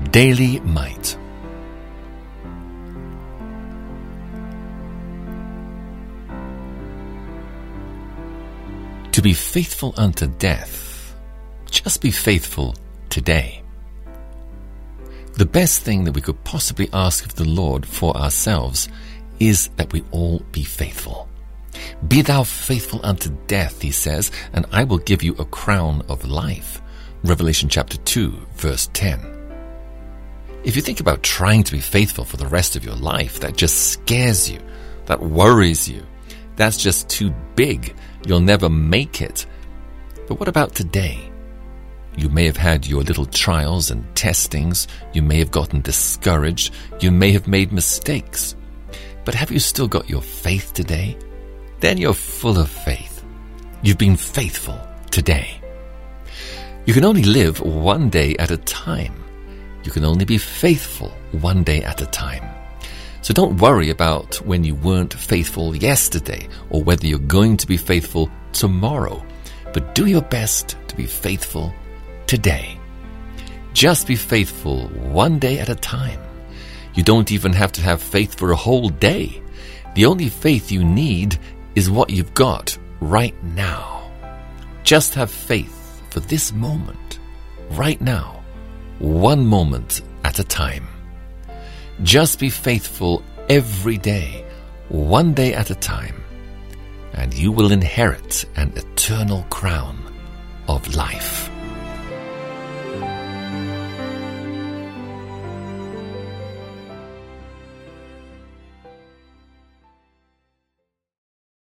Daily Might. To be faithful unto death, just be faithful today. The best thing that we could possibly ask of the Lord for ourselves is that we all be faithful. Be thou faithful unto death, he says, and I will give you a crown of life. Revelation chapter 2, verse 10. If you think about trying to be faithful for the rest of your life, that just scares you, that worries you, that's just too big, you'll never make it. But what about today? You may have had your little trials and testings, you may have gotten discouraged, you may have made mistakes. But have you still got your faith today? Then you're full of faith. You've been faithful today. You can only live one day at a time. You can only be faithful one day at a time. So don't worry about when you weren't faithful yesterday or whether you're going to be faithful tomorrow. But do your best to be faithful today. Just be faithful one day at a time. You don't even have to have faith for a whole day. The only faith you need is what you've got right now. Just have faith for this moment, right now, one moment at a time. Just be faithful every day, one day at a time, and you will inherit an eternal crown of life.